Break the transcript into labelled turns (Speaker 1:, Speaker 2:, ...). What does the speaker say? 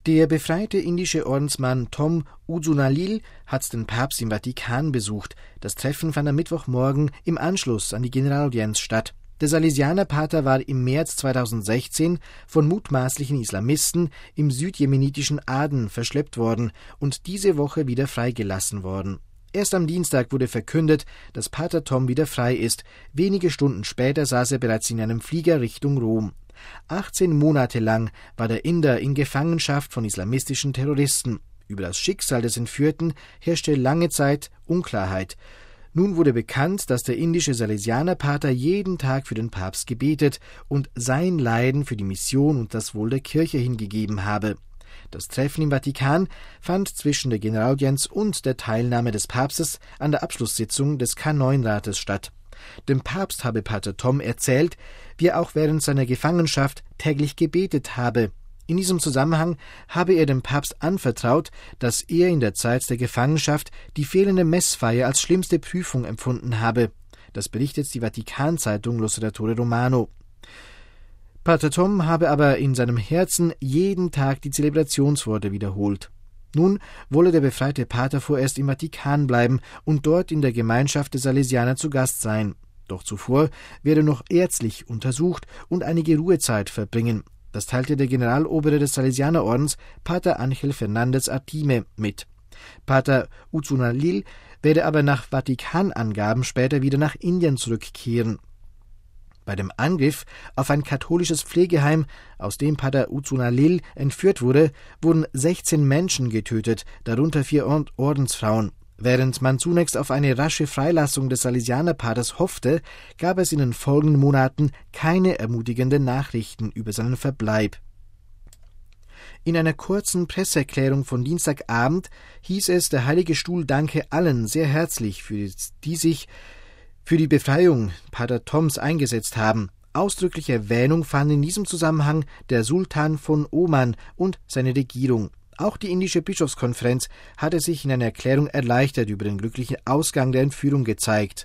Speaker 1: Der befreite indische Ordensmann Tom Uzunalil hat den Papst im Vatikan besucht. Das Treffen fand am Mittwochmorgen im Anschluss an die Generalaudienz statt. Der Salesianerpater war im März 2016 von mutmaßlichen Islamisten im südjemenitischen Aden verschleppt worden und diese Woche wieder freigelassen worden. Erst am Dienstag wurde verkündet, dass Pater Tom wieder frei ist. Wenige Stunden später saß er bereits in einem Flieger Richtung Rom. 18 Monate lang war der Inder in Gefangenschaft von islamistischen Terroristen. Über das Schicksal des Entführten herrschte lange Zeit Unklarheit. Nun wurde bekannt, dass der indische Salesianerpater jeden Tag für den Papst gebetet und sein Leiden für die Mission und das Wohl der Kirche hingegeben habe. Das Treffen im Vatikan fand zwischen der Generalaudienz und der Teilnahme des Papstes an der Abschlusssitzung des K9-Rates statt. Dem Papst habe Pater Tom erzählt, wie er auch während seiner Gefangenschaft täglich gebetet habe. In diesem Zusammenhang habe er dem Papst anvertraut, dass er in der Zeit der Gefangenschaft die fehlende Messfeier als schlimmste Prüfung empfunden habe. Das berichtet die Vatikan-Zeitung L'Osservatore Romano. Pater Tom habe aber in seinem Herzen jeden Tag die Zelebrationsworte wiederholt. Nun wolle der befreite Pater vorerst im Vatikan bleiben und dort in der Gemeinschaft der Salesianer zu Gast sein. Doch zuvor werde noch ärztlich untersucht und einige Ruhezeit verbringen. Das teilte der Generalobere des Salesianerordens, Pater Ángel Fernández Artime, mit. Pater Uzunalil werde aber nach Vatikanangaben später wieder nach Indien zurückkehren. Bei dem Angriff auf ein katholisches Pflegeheim, aus dem Pater Uzunalil entführt wurde, wurden 16 Menschen getötet, darunter 4 Ordensfrauen. Während man zunächst auf eine rasche Freilassung des Salesianerpaters hoffte, gab es in den folgenden Monaten keine ermutigenden Nachrichten über seinen Verbleib. In einer kurzen Presseerklärung von Dienstagabend hieß es, der Heilige Stuhl danke allen sehr herzlich, die sich für die Befreiung Pater Toms eingesetzt haben. Ausdrückliche Erwähnung fand in diesem Zusammenhang der Sultan von Oman und seine Regierung. Auch die indische Bischofskonferenz hatte sich in einer Erklärung erleichtert über den glücklichen Ausgang der Entführung gezeigt.